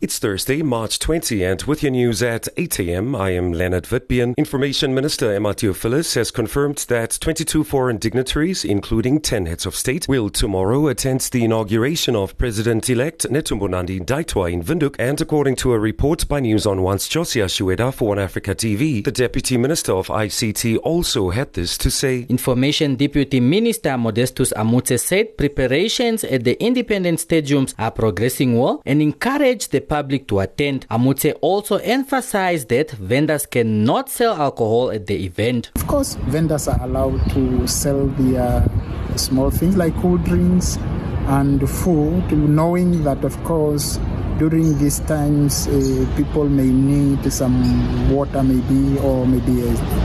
It's Thursday, March 20, and with your news at 8 a.m., I am Leonard Witbian. Information Minister Emma Theophilus has confirmed that 22 foreign dignitaries, including 10 heads of state, will tomorrow attend the inauguration of President-elect Netumbo Nandi-Ndaitwah in Windhoek. And according to a report by News on One's Josia Shueda for One Africa TV, the Deputy Minister of ICT also had this to say. Information Deputy Minister Modestus Amutse said preparations at the independent stadiums are progressing well and encourage the public to attend. Amutse also emphasized that vendors cannot sell alcohol at the event. Of course, vendors are allowed to sell their small things like cool drinks and food, knowing that, of course, during these times, people may need some water maybe, or maybe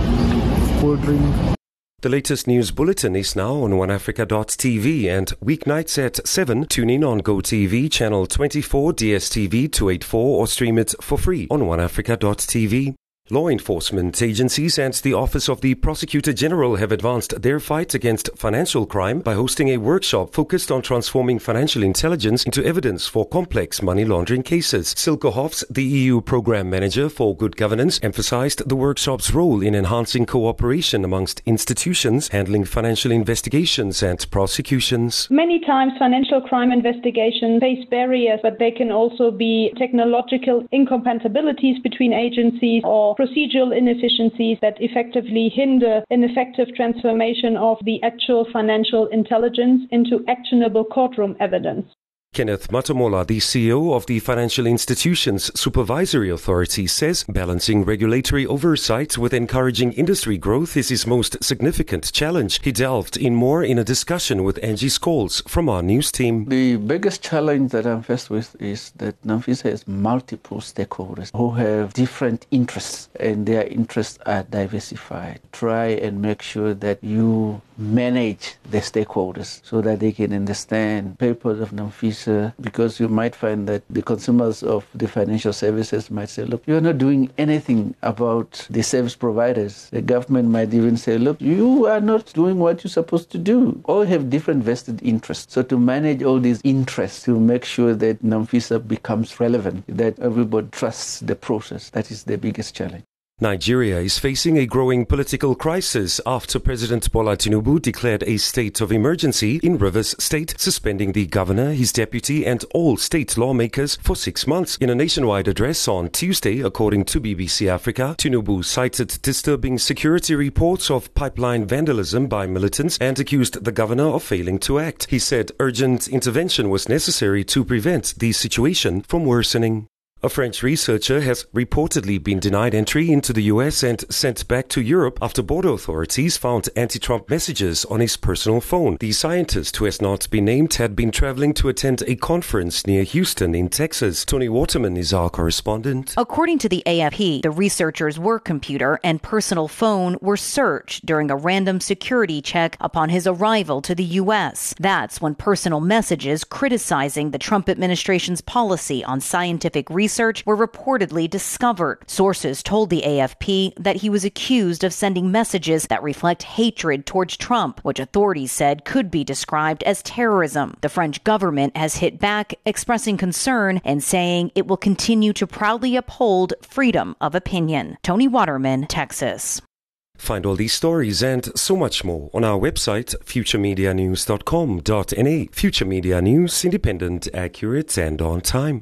a cool drink. The latest news bulletin is now on oneafrica.tv and weeknights at 7, tune in on GoTV, channel 24, DSTV 284 or stream it for free on oneafrica.tv. Law enforcement agencies and the Office of the Prosecutor General have advanced their fight against financial crime by hosting a workshop focused on transforming financial intelligence into evidence for complex money laundering cases. Silke Hofs, the EU Program Manager for Good Governance, emphasized the workshop's role in enhancing cooperation amongst institutions handling financial investigations and prosecutions. Many times financial crime investigations face barriers, but they can also be technological incompatibilities between agencies or procedural inefficiencies that effectively hinder an effective transformation of the actual financial intelligence into actionable courtroom evidence. Kenneth Matamola, the CEO of the Financial Institutions Supervisory Authority, says balancing regulatory oversight with encouraging industry growth is his most significant challenge. He delved in more in a discussion with Angie Scholes from our news team. The biggest challenge that I'm faced with is that NAMFISA has multiple stakeholders who have different interests, and their interests are diversified. Try and make sure that you manage the stakeholders so that they can understand purpose of NAMFISA, because you might find that the consumers of the financial services might say, look, you're not doing anything about the service providers. The government might even say, look, you are not doing what you're supposed to do. All have different vested interests. So to manage all these interests, to make sure that NAMFISA becomes relevant, that everybody trusts the process, that is the biggest challenge. Nigeria is facing a growing political crisis after President Bola Tinubu declared a state of emergency in Rivers State, suspending the governor, his deputy and all state lawmakers for 6 months. In a nationwide address on Tuesday, according to BBC Africa, Tinubu cited disturbing security reports of pipeline vandalism by militants and accused the governor of failing to act. He said urgent intervention was necessary to prevent the situation from worsening. A French researcher has reportedly been denied entry into the US and sent back to Europe after border authorities found anti-Trump messages on his personal phone. The scientist, who has not been named, had been traveling to attend a conference near Houston in Texas. Tony Waterman is our correspondent. According to the AFP, the researcher's work computer and personal phone were searched during a random security check upon his arrival to the US. That's when personal messages criticizing the Trump administration's policy on scientific research were reportedly discovered. Sources told the AFP that he was accused of sending messages that reflect hatred towards Trump, which authorities said could be described as terrorism. The French government has hit back, expressing concern and saying it will continue to proudly uphold freedom of opinion. Tony Waterman, Texas. Find all these stories and so much more on our website, futuremedianews.com.na. Future Media News, independent, accurate and on time.